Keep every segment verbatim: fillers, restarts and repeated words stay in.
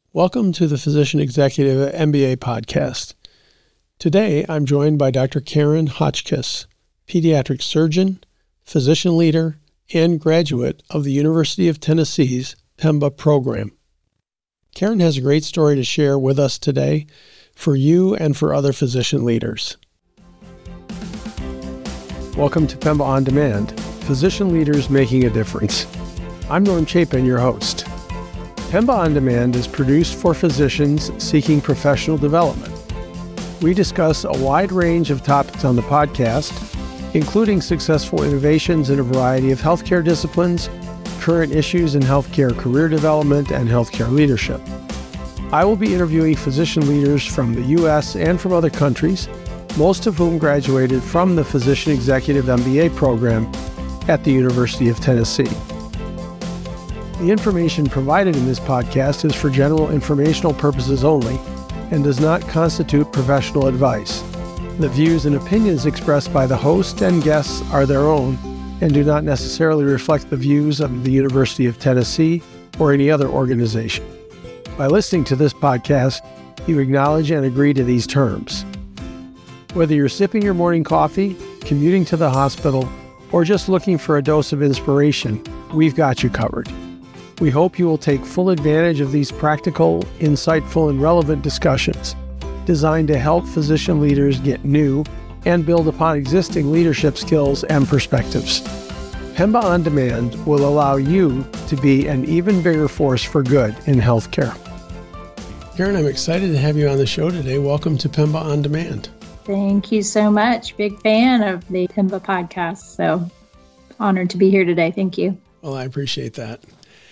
Welcome to the Physician Executive M B A podcast. Today, I'm joined by Doctor Karen Hotchkiss, pediatric surgeon, physician leader, and graduate of the University of Tennessee's PEMBA program. Karen has a great story to share with us today for you and for other physician leaders. Welcome to PEMBA On Demand, Physician Leaders Making a Difference. I'm Norm Chapin, your host. PEMBA On Demand is produced for physicians seeking professional development. We discuss a wide range of topics on the podcast, including successful innovations in a variety of healthcare disciplines, current issues in healthcare career development, and healthcare leadership. I will be interviewing physician leaders from the U S and from other countries, most of whom graduated from the Physician Executive M B A program at the University of Tennessee. The information provided in this podcast is for general informational purposes only and does not constitute professional advice. The views and opinions expressed by the host and guests are their own and do not necessarily reflect the views of the University of Tennessee or any other organization. By listening to this podcast, you acknowledge and agree to these terms. Whether you're sipping your morning coffee, commuting to the hospital, or just looking for a dose of inspiration, we've got you covered. We hope you will take full advantage of these practical, insightful, and relevant discussions designed to help physician leaders get new and build upon existing leadership skills and perspectives. PEMBA On Demand will allow you to be an even bigger force for good in healthcare. Karen, I'm excited to have you on the show today. Welcome to PEMBA On Demand. Thank you so much. Big fan of the PEMBA podcast. So honored to be here today. Thank you. Well, I appreciate that.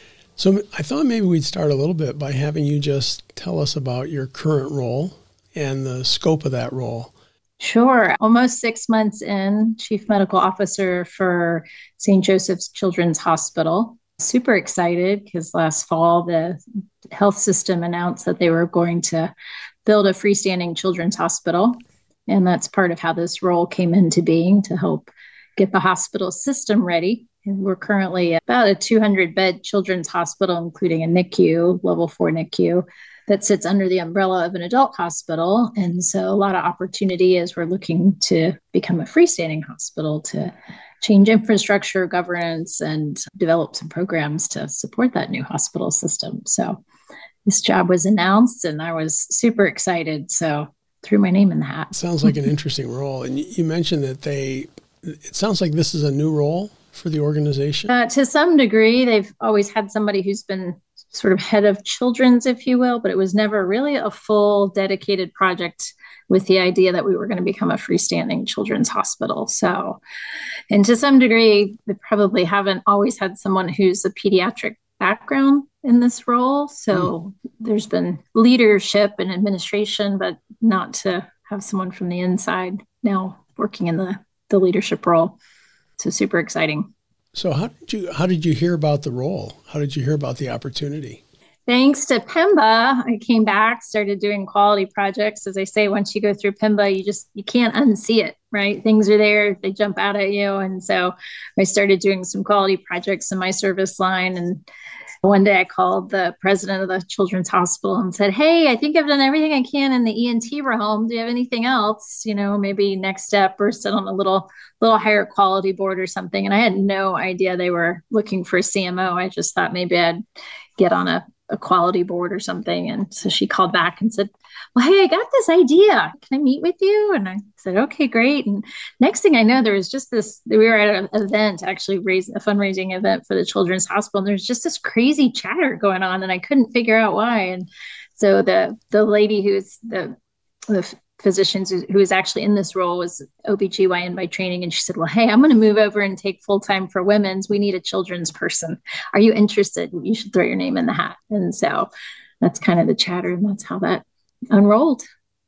So I thought maybe we'd start a little bit by having you just tell us about your current role and the scope of that role. Sure. Almost six months in, Chief Medical Officer for Saint Joseph's Children's Hospital. Super excited because last fall the health system announced that they were going to build a freestanding children's hospital. And that's part of how this role came into being, to help get the hospital system ready. And we're currently at about a two hundred bed children's hospital, including a N I C U, level four N I C U, that sits under the umbrella of an adult hospital. And so a lot of opportunity as we're looking to become a freestanding hospital to change infrastructure, governance, and develop some programs to support that new hospital system. So this job was announced and I was super excited. So threw my name in the hat. Sounds like an interesting role. And you mentioned that they, it sounds like this is a new role for the organization? Uh, to some degree, they've always had somebody who's been sort of head of children's, if you will, but it was never really a full dedicated project with the idea that we were going to become a freestanding children's hospital. So, and to some degree, they probably haven't always had someone who's a pediatric background in this role. So mm. there's been leadership and administration, but not to have someone from the inside now working in the, the leadership role. So super exciting. So how did you how did you hear about the role? How did you hear about the opportunity? Thanks to PEMBA, I came back, started doing quality projects. As I say, once you go through PEMBA, you just you can't unsee it, right? Things are there, they jump out at you. And so I started doing some quality projects in my service line. And one day I called the president of the children's hospital and said, hey, I think I've done everything I can in the E N T realm. Do you have anything else? You know, maybe next step or sit on a little, little higher quality board or something. And I had no idea they were looking for a C M O. I just thought maybe I'd get on a, a quality board or something. And so she called back and said, well, hey, I got this idea. Can I meet with you? And I said, okay, great. And next thing I know, there was just this, we were at an event, actually raise a fundraising event for the children's hospital. And there's just this crazy chatter going on and I couldn't figure out why. And so the, the lady who's the, the physicians who, who is actually in this role was O B G Y N by training. And she said, well, hey, I'm going to move over and take full-time for women's. We need a children's person. Are you interested? You should throw your name in the hat. And so that's kind of the chatter. And that's how that unrolled.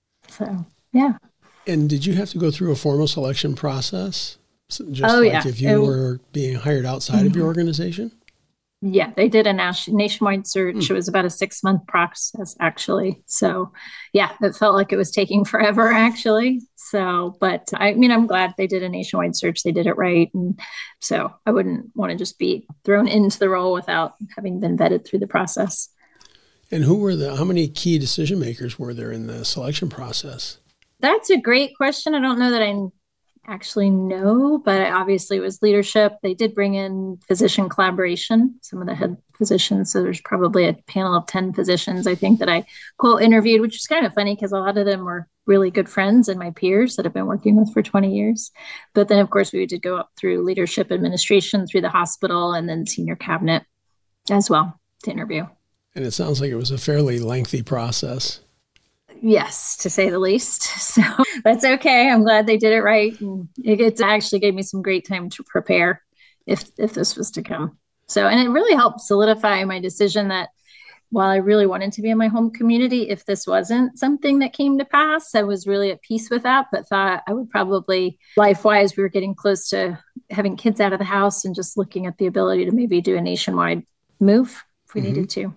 So, yeah. And did you have to go through a formal selection process? Just oh, like yeah. if you it, were being hired outside mm-hmm. of your organization? Yeah, they did a nation, nationwide search. Mm. It was about a six month process, actually. So, yeah, it felt like it was taking forever, actually. So, but I mean, I'm glad they did a nationwide search. They did it right. And so I wouldn't want to just be thrown into the role without having been vetted through the process. And who were the, how many key decision makers were there in the selection process? That's a great question. I don't know that I actually know, but obviously it was leadership. They did bring in physician collaboration, some of the head physicians. So there's probably a panel of ten physicians, I think, that I quote interviewed, which is kind of funny because a lot of them were really good friends and my peers that I've been working with for twenty years. But then, of course, we did go up through leadership administration, through the hospital, and then senior cabinet as well to interview. And it sounds like it was a fairly lengthy process. Yes, to say the least. So that's okay. I'm glad they did it right. And it actually gave me some great time to prepare if if this was to come. So, and it really helped solidify my decision that while I really wanted to be in my home community, if this wasn't something that came to pass, I was really at peace with that, but thought I would probably, life-wise, we were getting close to having kids out of the house and just looking at the ability to maybe do a nationwide move if we mm-hmm. needed to.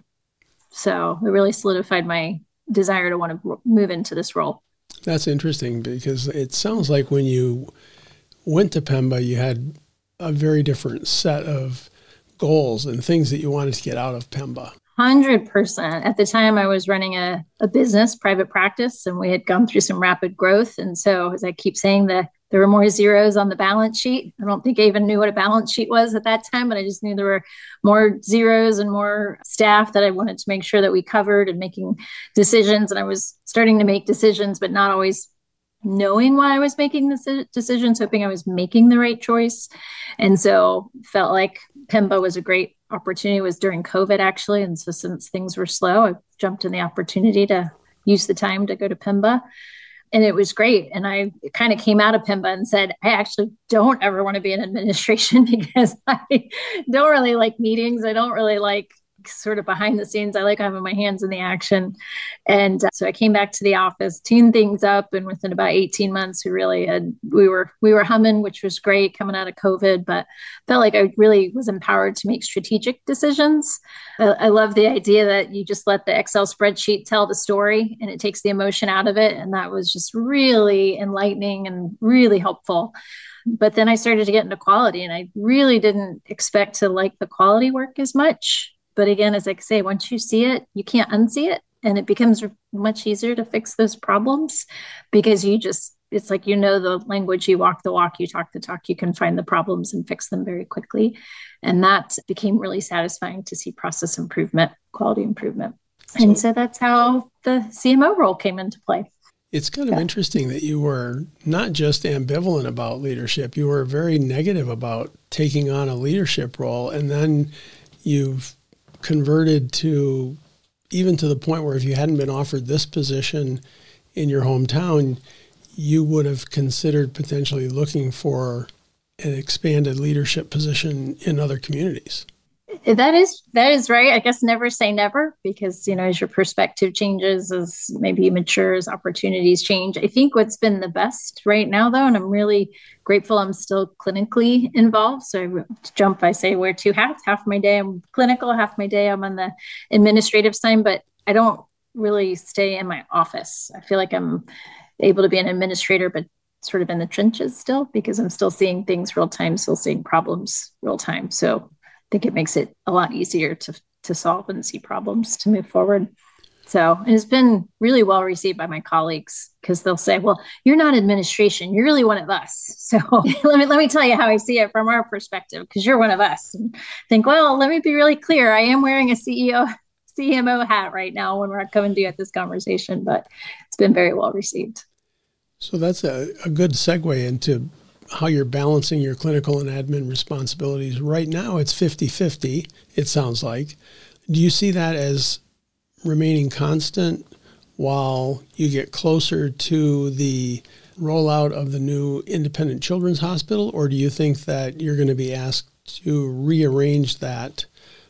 So it really solidified my desire to want to move into this role. That's interesting because it sounds like when you went to Pemba, you had a very different set of goals and things that you wanted to get out of Pemba. one hundred percent. At the time, I was running a, a business, private practice, and we had gone through some rapid growth. And so, as I keep saying, the, there were more zeros on the balance sheet. I don't think I even knew what a balance sheet was at that time, but I just knew there were more zeros and more staff that I wanted to make sure that we covered and making decisions. And I was starting to make decisions, but not always knowing why I was making the decisions, hoping I was making the right choice. And so felt like Pemba was a great opportunity. It was during COVID, actually. And so since things were slow, I jumped in the opportunity to use the time to go to Pemba. And it was great. And I kind of came out of Pemba and said, I actually don't ever want to be in administration because I don't really like meetings. I don't really like sort of behind the scenes. I like having my hands in the action. And uh, so I came back to the office, tuned things up. And within about eighteen months, we really had, we were, we were humming, which was great coming out of COVID, but felt like I really was empowered to make strategic decisions. I, I love the idea that you just let the Excel spreadsheet tell the story and it takes the emotion out of it. And that was just really enlightening and really helpful. But then I started to get into quality and I really didn't expect to like the quality work as much. But again, as I say, once you see it, you can't unsee it. And it becomes much easier to fix those problems because you just, it's like, you know, the language, you walk the walk, you talk the talk, you can find the problems and fix them very quickly. And that became really satisfying to see process improvement, quality improvement. So, and so that's how the C M O role came into play. It's kind of yeah. interesting that you were not just ambivalent about leadership, you were very negative about taking on a leadership role. And then you've converted to even to the point where if you hadn't been offered this position in your hometown, you would have considered potentially looking for an expanded leadership position in other communities. That is that is right. I guess never say never because, you know, as your perspective changes, as maybe you mature, as opportunities change. I think what's been the best right now, though, and I'm really grateful I'm still clinically involved. So I jump, I say, wear two hats. Half my day I'm clinical, half my day I'm on the administrative side, but I don't really stay in my office. I feel like I'm able to be an administrator, but sort of in the trenches still because I'm still seeing things real time, still seeing problems real time. So I think it makes it a lot easier to to solve and see problems to move forward. So and it's been really well received by my colleagues because they'll say, well, you're not administration, you're really one of us. So let me let me tell you how I see it from our perspective, because you're one of us. And think, well, let me be really clear. I am wearing a C E O, C M O hat right now when we're coming to you at this conversation, but it's been very well received. So that's a, a good segue into how you're balancing your clinical and admin responsibilities. Right now, it's fifty-fifty, it sounds like. Do you see that as remaining constant while you get closer to the rollout of the new independent children's hospital, or do you think that you're going to be asked to rearrange that,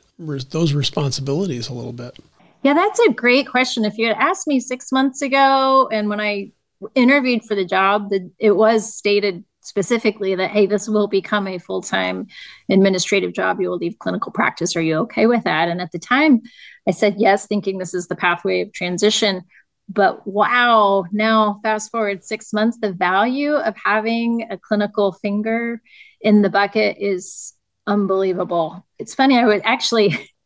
those responsibilities a little bit? Yeah, that's a great question. If you had asked me six months ago, and when I interviewed for the job, that it was stated specifically that, hey, this will become a full-time administrative job. You will leave clinical practice. Are you okay with that? And at the time, I said yes, thinking this is the pathway of transition. But wow, now fast forward six months, the value of having a clinical finger in the bucket is unbelievable. It's funny, I would actually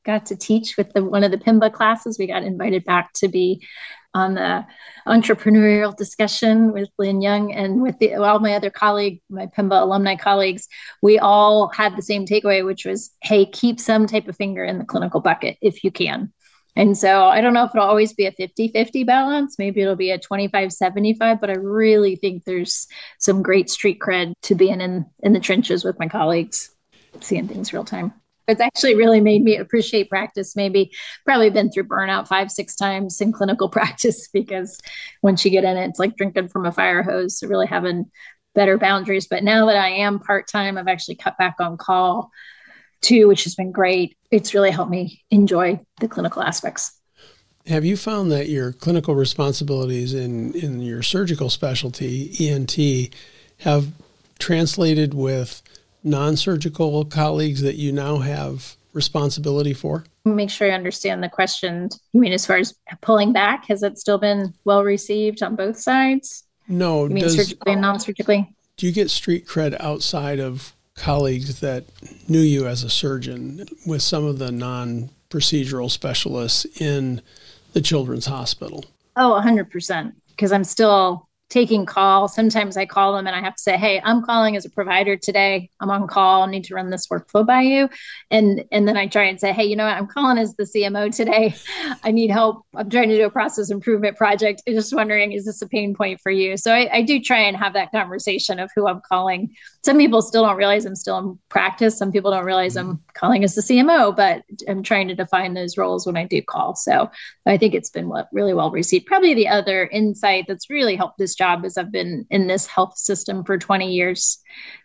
got to teach with the one of the PIMBA classes. We got invited back to be on the entrepreneurial discussion with Lynn Young and with the, all my other colleagues, my PIMBA alumni colleagues. We all had the same takeaway, which was, hey, keep some type of finger in the clinical bucket if you can. And so I don't know if it'll always be a fifty-fifty balance. Maybe it'll be a twenty-five seventy-five, but I really think there's some great street cred to being in, in the trenches with my colleagues, seeing things real time. It's actually really made me appreciate practice. Maybe probably been through burnout five, six times in clinical practice, because once you get in it, it's like drinking from a fire hose. So really having better boundaries. But now that I am part-time, I've actually cut back on call too, which has been great. It's really helped me enjoy the clinical aspects. Have you found that your clinical responsibilities in, in your surgical specialty, E N T, have translated with non-surgical colleagues that you now have responsibility for? Make sure I understand the question. You mean as far as pulling back, has it still been well received on both sides? No. You mean does, surgically and non-surgically? Do you get street cred outside of colleagues that knew you as a surgeon with some of the non-procedural specialists in the Children's Hospital? Oh, one hundred percent. Because I'm still taking calls. Sometimes I call them and I have to say, hey, I'm calling as a provider today. I'm on call. I need to run this workflow by you. And, and then I try and say, hey, you know what? I'm calling as the C M O today. I need help. I'm trying to do a process improvement project. I'm just wondering, is this a pain point for you? So I, I do try and have that conversation of who I'm calling. Some people still don't realize I'm still in practice. Some people don't realize I'm calling as the C M O, but I'm trying to define those roles when I do call. So I think it's been really well received. Probably the other insight that's really helped this job is I've been in this health system for twenty years.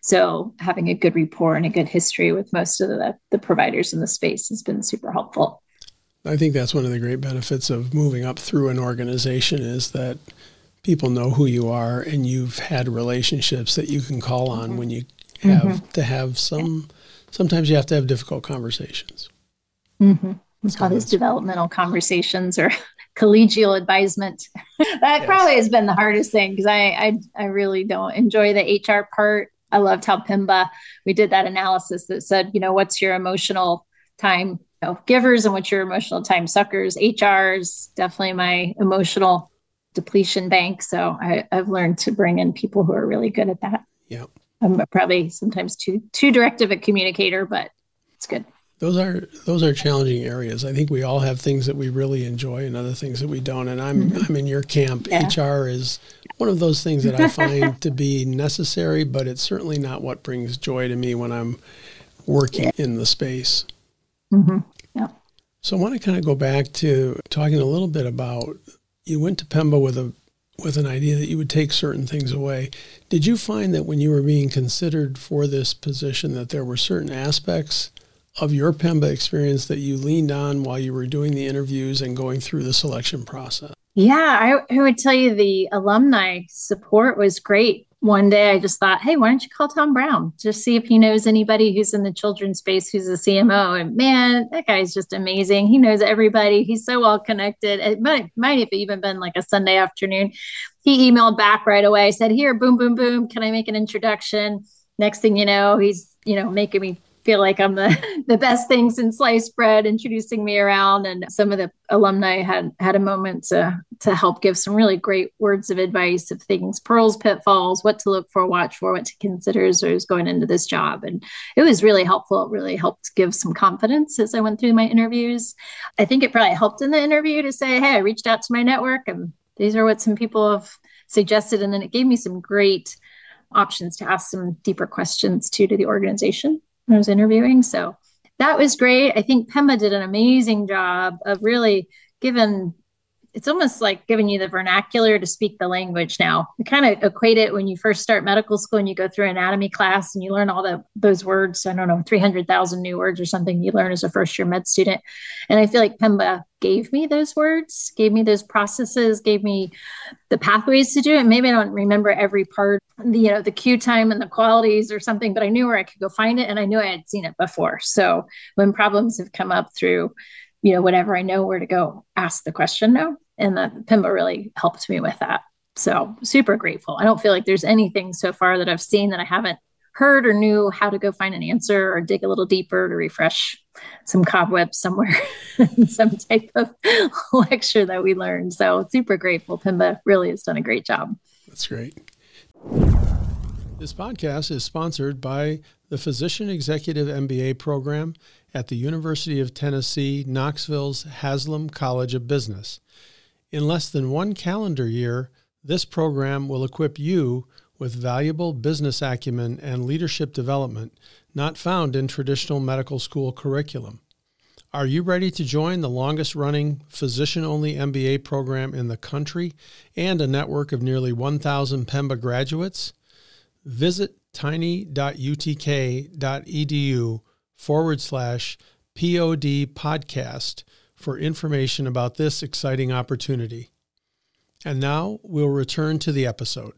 So having a good rapport and a good history with most of the, the providers in the space has been super helpful. I think that's one of the great benefits of moving up through an organization is that people know who you are and you've had relationships that you can call on mm-hmm. when you have mm-hmm. to have some, yeah. sometimes you have to have difficult conversations. Mm-hmm. So all these developmental conversations or collegial advisement. that yes. probably has been the hardest thing because I, I I really don't enjoy the H R part. I loved how PIMBA, we did that analysis that said, you know, what's your emotional time you know, givers and what's your emotional time suckers. H R is definitely my emotional depletion bank. So I, I've learned to bring in people who are really good at that. Yeah. I'm probably sometimes too too directive a communicator, but it's good. Those are those are challenging areas. I think we all have things that we really enjoy and other things that we don't. And I'm mm-hmm. I'm in your camp. Yeah. H R is one of those things that I find to be necessary, but it's certainly not what brings joy to me when I'm working yeah. in the space. Mm-hmm. Yeah. So I want to kind of go back to talking a little bit about you went to PIMBA with a with an idea that you would take certain things away. Did you find that when you were being considered for this position that there were certain aspects of your PIMBA experience that you leaned on while you were doing the interviews and going through the selection process? Yeah, I, I would tell you the alumni support was great. One day I just thought, hey, why don't you call Tom Brown? Just see if he knows anybody who's in the children's space who's a C M O. And man, that guy's just amazing. He knows everybody. He's so well connected. It might, might have even been like a Sunday afternoon. He emailed back right away, said, here, boom, boom, boom. Can I make an introduction? Next thing you know, he's, you know, making me feel like I'm the, the best thing since sliced bread, introducing me around. And some of the alumni had had a moment to to help give some really great words of advice of things, pearls, pitfalls, what to look for, watch for, what to consider as I was going into this job. And it was really helpful. It really helped give some confidence as I went through my interviews. I think it probably helped in the interview to say, hey, I reached out to my network and these are what some people have suggested. And then it gave me some great options to ask some deeper questions too to the organization I was interviewing. So that was great. I think PIMBA did an amazing job of really giving, it's almost like giving you the vernacular to speak the language now. We kind of equate it when you first start medical school and you go through anatomy class and you learn all the those words. I don't know, three hundred thousand new words or something you learn as a first year med student. And I feel like PIMBA gave me those words, gave me those processes, gave me the pathways to do it. Maybe I don't remember every part, the, you know, the queue time and the qualities or something, but I knew where I could go find it. And I knew I had seen it before. So when problems have come up through, you know, whatever, I know where to go ask the question now. And the PIMBA really helped me with that. So super grateful. I don't feel like there's anything so far that I've seen that I haven't heard or knew how to go find an answer or dig a little deeper to refresh some cobwebs somewhere in some type of lecture that we learned. So super grateful. Pemba really has done a great job. That's great. This podcast is sponsored by the Physician Executive M B A program at the University of Tennessee, Knoxville's Haslam College of Business. In less than one calendar year, this program will equip you with valuable business acumen and leadership development not found in traditional medical school curriculum. Are you ready to join the longest-running physician-only M B A program in the country and a network of nearly one thousand Pemba graduates? Visit tiny.utk.edu forward slash POD podcast for information about this exciting opportunity. And now we'll return to the episode.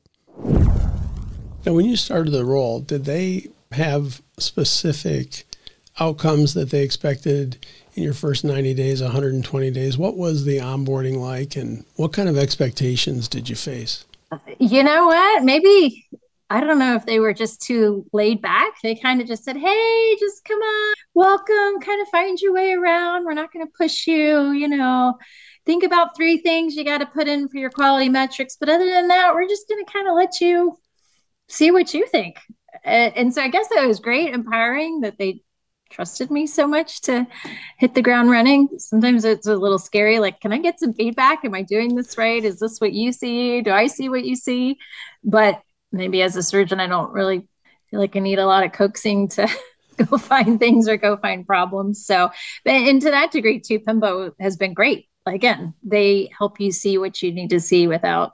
Now, when you started the role, did they have specific outcomes that they expected in your first ninety days, one hundred twenty days? What was the onboarding like, and what kind of expectations did you face? You know what? Maybe, I don't know if they were just too laid back. They kind of just said, hey, just come on, welcome, kind of find your way around. We're not going to push you, you know, think about three things you got to put in for your quality metrics. But other than that, we're just going to kind of let you see what you think. And, and so I guess that was great, empowering that they trusted me so much to hit the ground running. Sometimes it's a little scary. Like, can I get some feedback? Am I doing this right? Is this what you see? Do I see what you see? But maybe as a surgeon, I don't really feel like I need a lot of coaxing to go find things or go find problems. So, and to that degree too, Pemba has been great. Again, they help you see what you need to see without,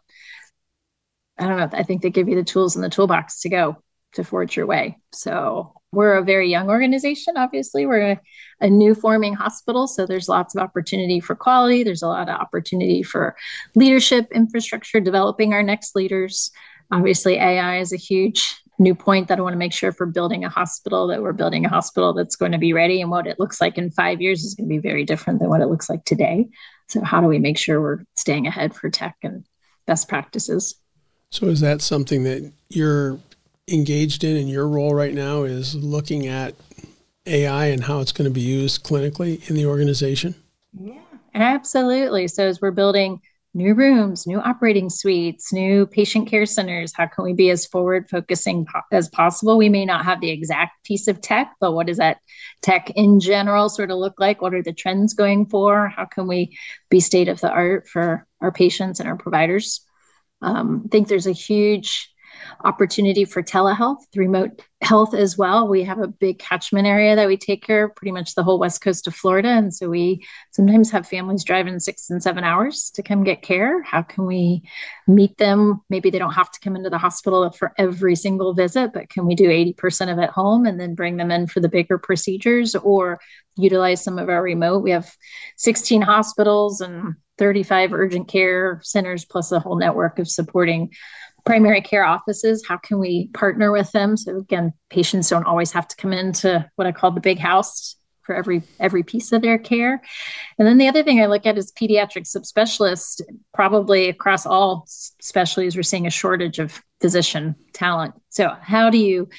I don't know, I think they give you the tools in the toolbox to go to forge your way. So we're a very young organization, obviously. We're a, a new forming hospital, so there's lots of opportunity for quality. There's a lot of opportunity for leadership, infrastructure, developing our next leaders. Obviously, A I is a huge new point that I want to make sure for building a hospital, that we're building a hospital that's going to be ready, and what it looks like in five years is going to be very different than what it looks like today. So how do we make sure we're staying ahead for tech and best practices? So is that something that you're engaged in in your role right now, is looking at A I and how it's going to be used clinically in the organization? Yeah, absolutely. So as we're building new rooms, new operating suites, new patient care centers, how can we be as forward focusing po- as possible? We may not have the exact piece of tech, but what does that tech in general sort of look like? What are the trends going for? How can we be state of the art for our patients and our providers? Um, I think there's a huge opportunity for telehealth, remote health as well. We have a big catchment area that we take care of, pretty much the whole west coast of Florida. And so we sometimes have families driving six and seven hours to come get care. How can we meet them? Maybe they don't have to come into the hospital for every single visit, but can we do eighty percent of it home and then bring them in for the bigger procedures, or utilize some of our remote? We have sixteen hospitals and thirty-five urgent care centers, plus a whole network of supporting primary care offices. How can we partner with them? So again, patients don't always have to come into what I call the big house for every every piece of their care. And then the other thing I look at is pediatric subspecialists. Probably across all specialties, we're seeing a shortage of physician talent. So how do you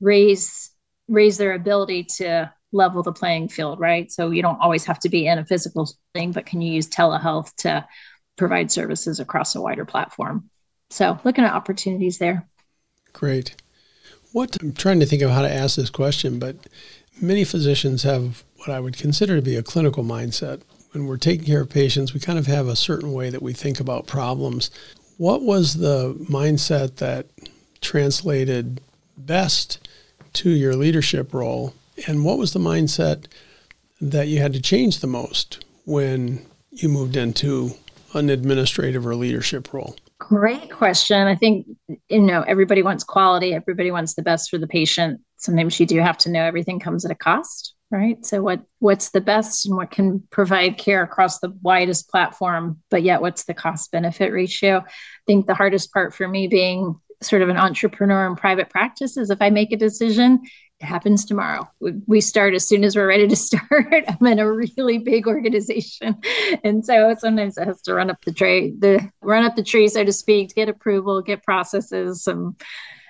raise raise their ability to level the playing field, right? So you don't always have to be in a physical thing, but can you use telehealth to provide services across a wider platform? So looking at opportunities there. Great. What I'm trying to think of how to ask this question, but many physicians have what I would consider to be a clinical mindset. When we're taking care of patients, we kind of have a certain way that we think about problems. What was the mindset that translated best to your leadership role? And what was the mindset that you had to change the most when you moved into an administrative or leadership role? Great question. I think, you know, everybody wants quality. Everybody wants the best for the patient. Sometimes you do have to know everything comes at a cost, right? So what what's the best and what can provide care across the widest platform, but yet what's the cost benefit ratio? I think the hardest part for me, being sort of an entrepreneur in private practice, is if I make a decision, it happens tomorrow. We, we start as soon as we're ready to start. I'm in a really big organization. And so sometimes it has to run up the tray, the run up the tree, so to speak, to get approval, get processes, some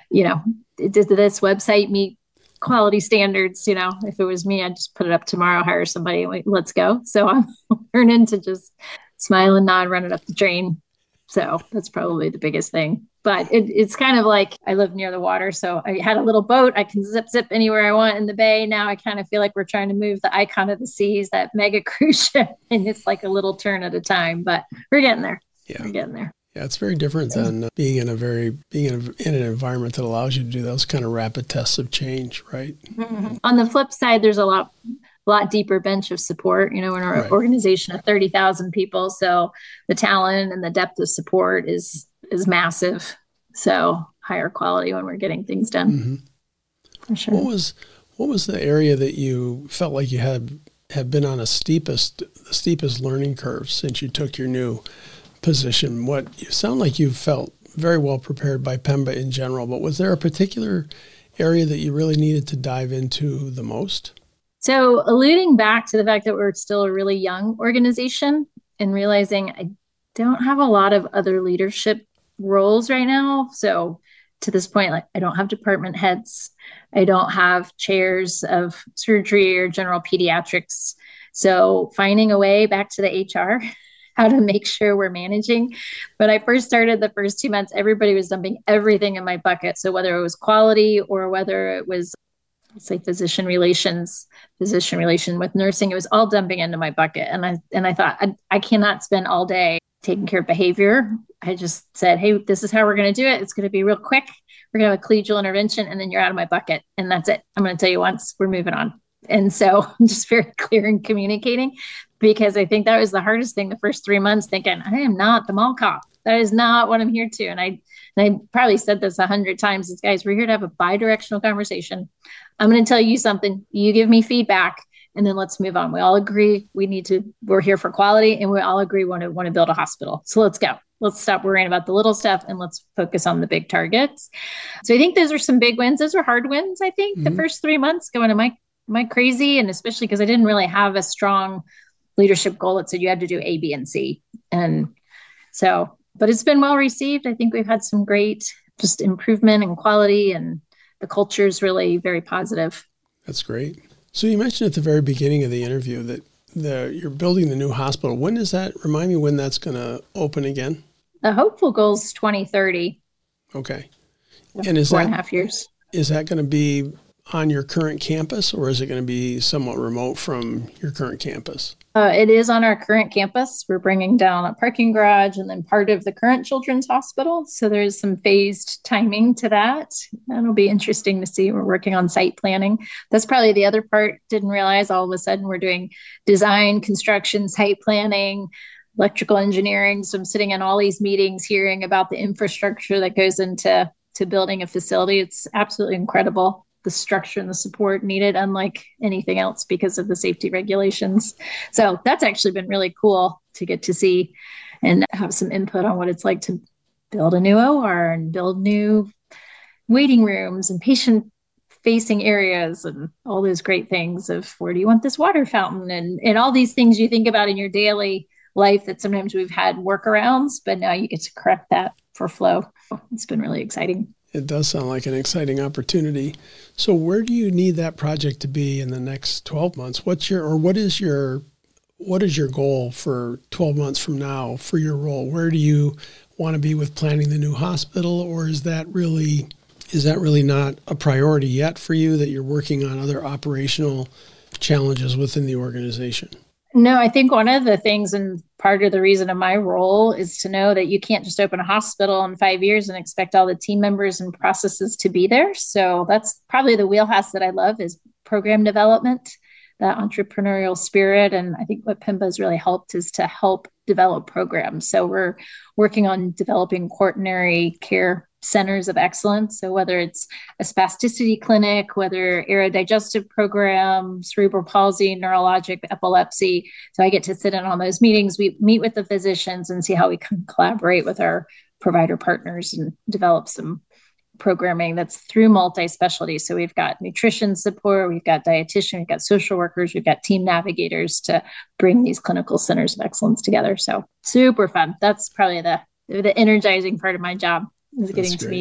you know, did this website meet quality standards? You know, if it was me, I'd just put it up tomorrow, hire somebody, wait, let's go. So I'm learning to just smile and nod, run it up the drain. So that's probably the biggest thing. But it, it's kind of like I live near the water. So I had a little boat. I can zip, zip anywhere I want in the bay. Now I kind of feel like we're trying to move the icon of the seas, that mega cruise ship. And it's like a little turn at a time, but we're getting there. Yeah. We're getting there. Yeah, it's very different than being in a very being in, a, in an environment that allows you to do those kind of rapid tests of change, right? Mm-hmm. On the flip side, there's a lot a lot deeper bench of support. You know, in our right. organization of thirty thousand people, so the talent and the depth of support is is massive. So higher quality when we're getting things done. Mm-hmm. For sure. What was what was the area that you felt like you had have been on a steepest the steepest learning curve since you took your new position? What you sound like you felt very well prepared by Pemba in general, but was there a particular area that you really needed to dive into the most? So alluding back to the fact that we're still a really young organization and realizing I don't have a lot of other leadership roles right now. So to this point, like I don't have department heads. I don't have chairs of surgery or general pediatrics. So finding a way back to the H R, how to make sure we're managing. When I first started the first two months, everybody was dumping everything in my bucket. So whether it was quality or whether it was, let's say, physician relations, physician relation with nursing, it was all dumping into my bucket. And I and I thought, I, I cannot spend all day taking care of behavior. I just said, hey, this is how we're going to do it. It's going to be real quick. We're going to have a collegial intervention, and then you're out of my bucket. And that's it. I'm going to tell you once, we're moving on. And so I'm just very clear in communicating, because I think that was the hardest thing the first three months, thinking, I am not the mall cop. That is not what I'm here to. And I and I probably said this a hundred times, is guys, we're here to have a bi-directional conversation. I'm going to tell you something. You give me feedback, and then let's move on. We all agree we need to, we're here for quality, and we all agree we want to, want to build a hospital. So let's go. Let's stop worrying about the little stuff and let's focus on the big targets. So I think those are some big wins. Those are hard wins, I think, mm-hmm. the first three months going, am I, am I crazy? And especially because I didn't really have a strong leadership goal that said you had to do A, B, and C. And so, but it's been well received. I think we've had some great just improvement in quality, and the culture is really very positive. That's great. So you mentioned at the very beginning of the interview that the, you're building the new hospital. When is that? Remind me when that's going to open again. The hopeful goal is twenty thirty. Okay. And is four that, and a half years. Is that going to be on your current campus, or is it going to be somewhat remote from your current campus? Uh, it is on our current campus. We're bringing down a parking garage and then part of the current children's hospital. So there's some phased timing to that. That'll be interesting to see. We're working on site planning. That's probably the other part. Didn't realize all of a sudden we're doing design, construction, site planning, electrical engineering. So I'm sitting in all these meetings hearing about the infrastructure that goes into to building a facility. It's absolutely incredible, the structure and the support needed, unlike anything else because of the safety regulations. So that's actually been really cool to get to see and have some input on what it's like to build a new O R and build new waiting rooms and patient facing areas and all those great things of where do you want this water fountain and, and all these things you think about in your daily life that sometimes we've had workarounds, but now you get to correct that for flow. It's been really exciting. It does sound like an exciting opportunity. So where do you need that project to be in the next twelve months? What's your, or what is your, what is your goal for twelve months from now for your role? Where do you want to be with planning the new hospital? Or is that really, is that really not a priority yet for you, that you're working on other operational challenges within the organization? No, I think one of the things, and part of the reason of my role, is to know that you can't just open a hospital in five years and expect all the team members and processes to be there. So that's probably the wheelhouse that I love, is program development, that entrepreneurial spirit. And I think what Pemba has really helped is to help develop programs. So we're working on developing quaternary care centers of excellence. So whether it's a spasticity clinic, whether aerodigestive program, cerebral palsy, neurologic, epilepsy. So I get to sit in on those meetings. We meet with the physicians and see how we can collaborate with our provider partners and develop some programming that's through multi-specialty. So we've got nutrition support, we've got dietitian, we've got social workers, we've got team navigators to bring these clinical centers of excellence together. So super fun. That's probably the, the energizing part of my job, is getting to meet with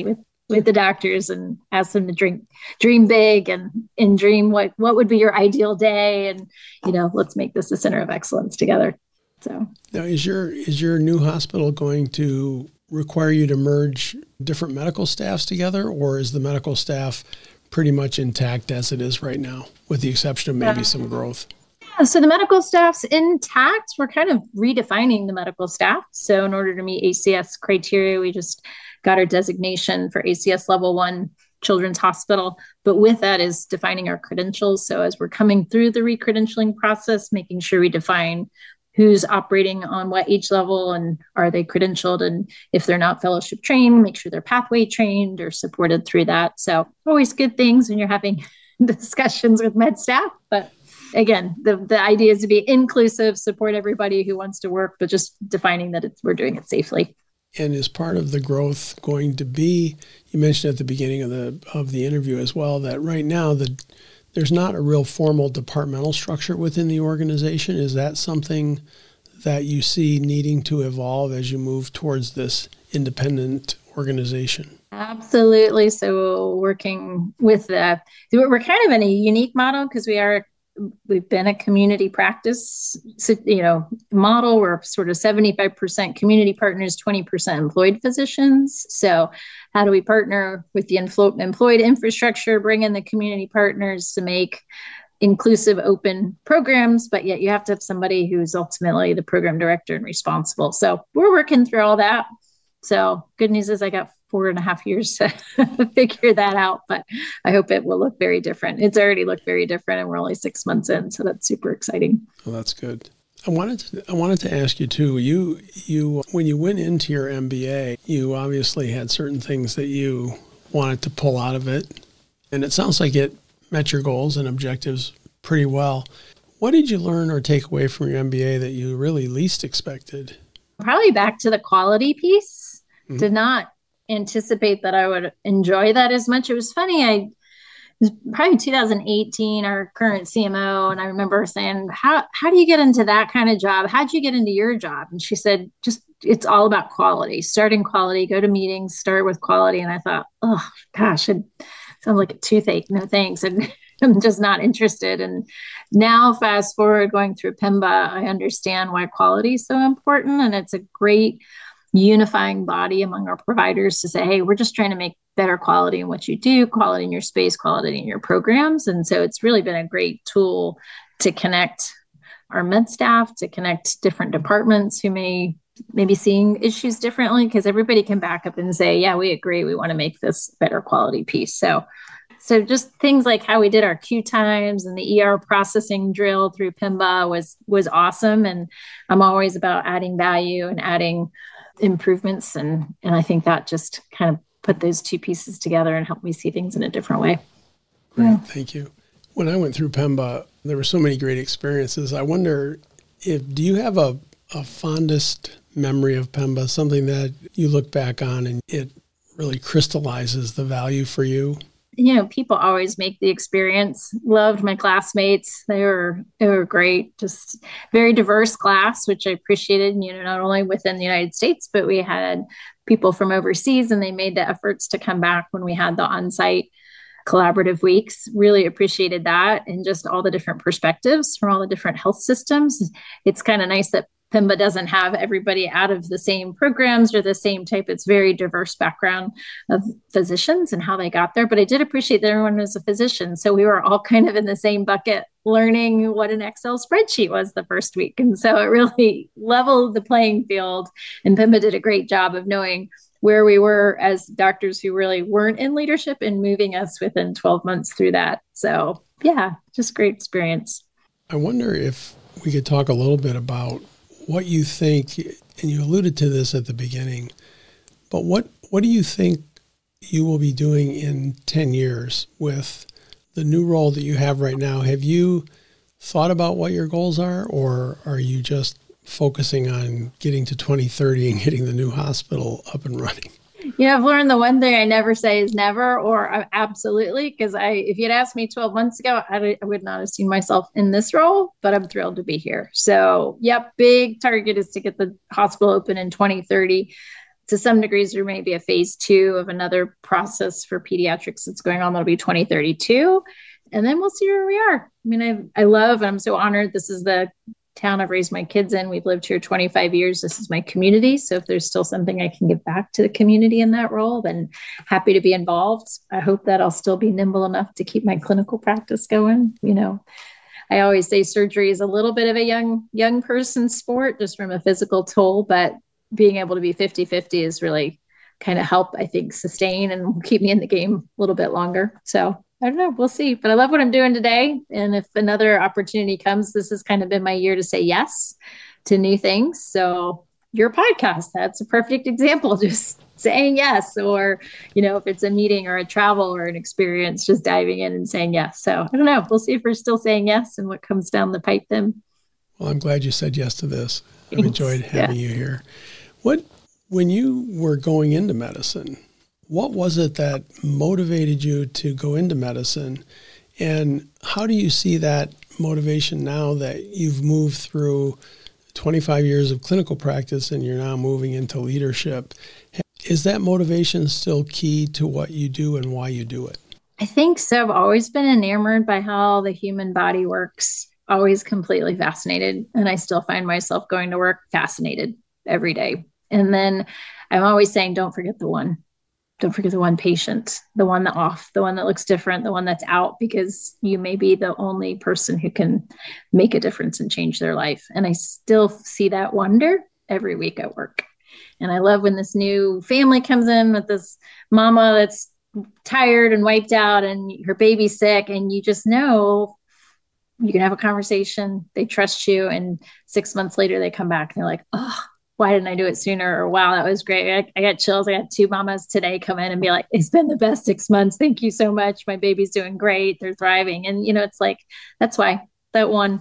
with the doctors and ask them to drink, dream big and, and dream what, what would be your ideal day. And, you know, let's make this a center of excellence together. So now is your, is your new hospital going to require you to merge different medical staffs together, or is the medical staff pretty much intact as it is right now, with the exception of maybe some growth? Yeah, so the medical staff's intact. We're kind of redefining the medical staff. So in order to meet A C S criteria, we just got our designation for A C S level one children's hospital. But with that is defining our credentials. So as we're coming through the re-credentialing process, making sure we define who's operating on what age level and are they credentialed, and if they're not fellowship trained, make sure they're pathway trained or supported through that. So always good things when you're having discussions with med staff. But again, the, the idea is to be inclusive, support everybody who wants to work, but just defining that it's, we're doing it safely. And is part of the growth going to be, you mentioned at the beginning of the of the interview as well, that right now the there's not a real formal departmental structure within the organization. Is that something that you see needing to evolve as you move towards this independent organization? Absolutely. So working with the, we're kind of in a unique model because we are, we've been a community practice, you know, model. We're sort of seventy-five percent community partners, twenty percent employed physicians. So how do we partner with the inflo- employed infrastructure, bring in the community partners to make inclusive, open programs, but yet you have to have somebody who's ultimately the program director and responsible. So we're working through all that. So good news is I got four and a half years to figure that out, but I hope it will look very different. It's already looked very different and we're only six months in. So that's super exciting. Well, that's good. I wanted to, I wanted to ask you too, you, you, when you went into your M B A, you obviously had certain things that you wanted to pull out of it. And it sounds like it met your goals and objectives pretty well. What did you learn or take away from your M B A that you really least expected? Probably back to the quality piece. Mm-hmm. Did not anticipate that I would enjoy that as much. It was funny. I it was probably two thousand eighteen, our current C M O, and I remember saying, how how do you get into that kind of job? How'd you get into your job? And she said, just it's all about quality. Start in quality, go to meetings, start with quality. And I thought, oh gosh, it sounds like a toothache. No thanks. And I'm just not interested. And now fast forward going through PIMBA, I understand why quality is so important. And it's a great unifying body among our providers to say, hey, we're just trying to make better quality in what you do, quality in your space, quality in your programs. And so it's really been a great tool to connect our med staff, to connect different departments who may maybe seeing issues differently, because everybody can back up and say, yeah, we agree. We want to make this better quality piece. So So just things like how we did our queue times and the E R processing drill through PIMBA was was awesome. And I'm always about adding value and adding improvements. And, and I think that just kind of put those two pieces together and helped me see things in a different way. Great. Yeah. Thank you. When I went through PIMBA, there were so many great experiences. I wonder if, do you have a, a fondest memory of PIMBA, something that you look back on and it really crystallizes the value for you? You know, people always make the experience. Loved my classmates. They were, they were great. Just very diverse class, which I appreciated, you know, not only within the United States, but we had people from overseas and they made the efforts to come back when we had the on-site collaborative weeks. Really appreciated that. And just all the different perspectives from all the different health systems. It's kind of nice that PIMBA doesn't have everybody out of the same programs or the same type. It's very diverse background of physicians and how they got there. But I did appreciate that everyone was a physician. So we were all kind of in the same bucket learning what an Excel spreadsheet was the first week. And so it really leveled the playing field. And PIMBA did a great job of knowing where we were as doctors who really weren't in leadership and moving us within twelve months through that. So yeah, just great experience. I wonder if we could talk a little bit about what you think, and you alluded to this at the beginning, but what, what do you think you will be doing in ten years with the new role that you have right now? Have you thought about what your goals are, or are you just focusing on getting to twenty thirty and getting the new hospital up and running? Yeah, I've learned the one thing I never say is never or absolutely, because I, if you'd asked me twelve months ago, I, I would not have seen myself in this role, but I'm thrilled to be here. So, yep, big target is to get the hospital open in twenty thirty. to some degrees, there may be a phase two of another process for pediatrics that's going on. That'll be twenty thirty-two. And then we'll see where we are. I mean, I, I love, and I'm so honored. This is the town I've raised my kids in. We've lived here twenty-five years. This is my community. So if there's still something I can give back to the community in that role, then happy to be involved. I hope that I'll still be nimble enough to keep my clinical practice going. You know, I always say surgery is a little bit of a young, young person sport just from a physical toll, but being able to be fifty-fifty is really kind of help, I think, sustain and keep me in the game a little bit longer. So I don't know. We'll see. But I love what I'm doing today. And if another opportunity comes, this has kind of been my year to say yes to new things. So your podcast, that's a perfect example. Just saying yes. Or, you know, if it's a meeting or a travel or an experience, just diving in and saying yes. So I don't know. We'll see if we're still saying yes and what comes down the pipe then. Well, I'm glad you said yes to this. I've enjoyed having yeah. you here. What, when you were going into medicine, what was it that motivated you to go into medicine? And how do you see that motivation now that you've moved through twenty-five years of clinical practice and you're now moving into leadership? Is that motivation still key to what you do and why you do it? I think so. I've always been enamored by how the human body works, always completely fascinated. And I still find myself going to work fascinated every day. And then I'm always saying, don't forget the one. Don't forget the one patient, the one that off, the one that looks different, the one that's out, because you may be the only person who can make a difference and change their life. And I still see that wonder every week at work. And I love when this new family comes in with this mama that's tired and wiped out and her baby's sick. And you just know you can have a conversation. They trust you. And six months later, they come back and they're like, oh, why didn't I do it sooner? Or, wow, that was great. I, I got chills. I got two mamas today come in and be like, it's been the best six months. Thank you so much. My baby's doing great. They're thriving. And, you know, it's like, that's why that one.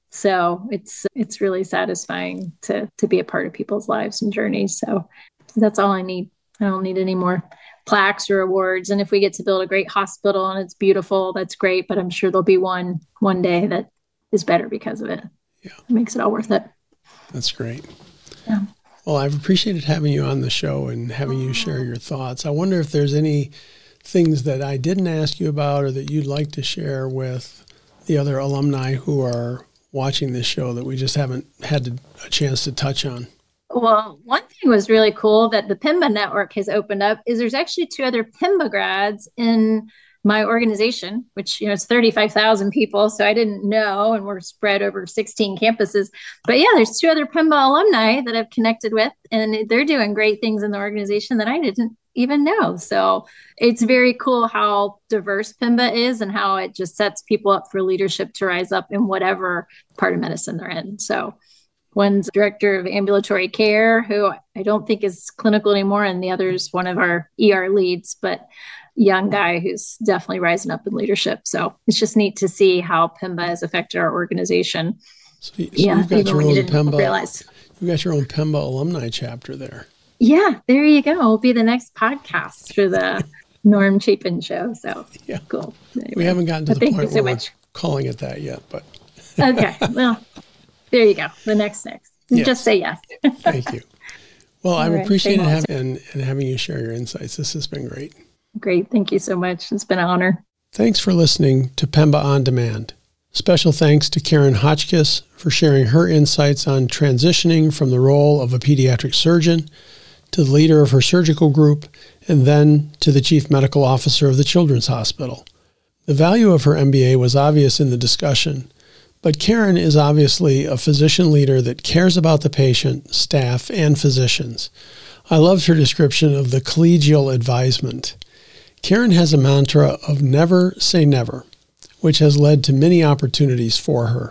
So it's, it's really satisfying to, to be a part of people's lives and journeys. So that's all I need. I don't need any more plaques or awards. And if we get to build a great hospital and it's beautiful, that's great. But I'm sure there'll be one, one day that is better because of it. Yeah. It makes it all worth it. That's great. Yeah. Well, I've appreciated having you on the show and having you share your thoughts. I wonder if there's any things that I didn't ask you about or that you'd like to share with the other alumni who are watching this show that we just haven't had a chance to touch on. Well, one thing was really cool that the PIMBA network has opened up is there's actually two other PIMBA grads in my organization, which, you know, it's thirty-five thousand people. So I didn't know, and we're spread over sixteen campuses. But yeah, there's two other PIMBA alumni that I've connected with, and they're doing great things in the organization that I didn't even know. So it's very cool how diverse PIMBA is and how it just sets people up for leadership to rise up in whatever part of medicine they're in. So one's director of ambulatory care, who I don't think is clinical anymore, and the other's one of our E R leads, but young guy who's definitely rising up in leadership. So it's just neat to see how PIMBA has affected our organization. So, so yeah, you've got your own PIMBA, realize. You've got your own PIMBA alumni chapter there. Yeah, there you go. It'll be the next podcast for the Norm Chapin show. So yeah, cool. Anyway, we haven't gotten to but the point so where much. we're calling it that yet, but okay. Well, there you go. The next next. Yes. Just say yes. Thank you. Well, I've right. appreciated having and, and having you share your insights. This has been great. Great. Thank you so much. It's been an honor. Thanks for listening to PIMBA On Demand. Special thanks to Karen Hotchkiss for sharing her insights on transitioning from the role of a pediatric surgeon to the leader of her surgical group and then to the chief medical officer of the Children's Hospital. The value of her M B A was obvious in the discussion, but Karen is obviously a physician leader that cares about the patient, staff, and physicians. I loved her description of the collegial advisement. Karen has a mantra of never say never, which has led to many opportunities for her.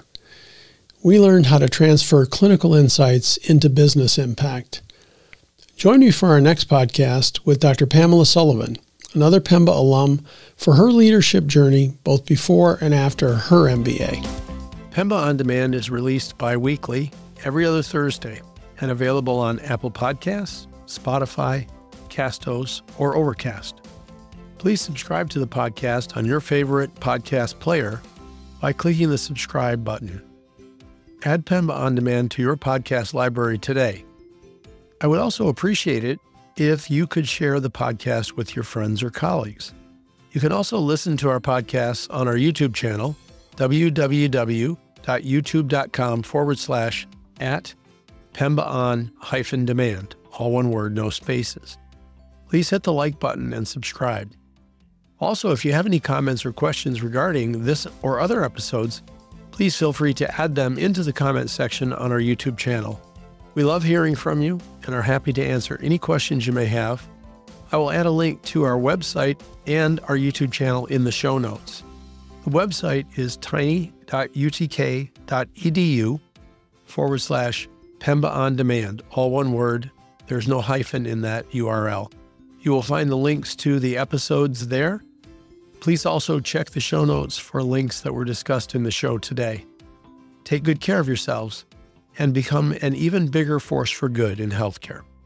We learned how to transfer clinical insights into business impact. Join me for our next podcast with Doctor Pamela Sullivan, another PIMBA alum, for her leadership journey both before and after her M B A. PIMBA On Demand is released bi-weekly every other Thursday and available on Apple Podcasts, Spotify, Castos, or Overcast. Please subscribe to the podcast on your favorite podcast player by clicking the subscribe button. Add PIMBA On Demand to your podcast library today. I would also appreciate it if you could share the podcast with your friends or colleagues. You can also listen to our podcasts on our YouTube channel, www.youtube.com forward slash at Pemba on hyphen demand, all one word, no spaces. Please hit the like button and subscribe. Also, if you have any comments or questions regarding this or other episodes, please feel free to add them into the comment section on our YouTube channel. We love hearing from you and are happy to answer any questions you may have. I will add a link to our website and our YouTube channel in the show notes. The website is tiny.utk.edu forward slash Pemba on demand, all one word. There's no hyphen in that U R L. You will find the links to the episodes there. Please also check the show notes for links that were discussed in the show today. Take good care of yourselves and become an even bigger force for good in healthcare.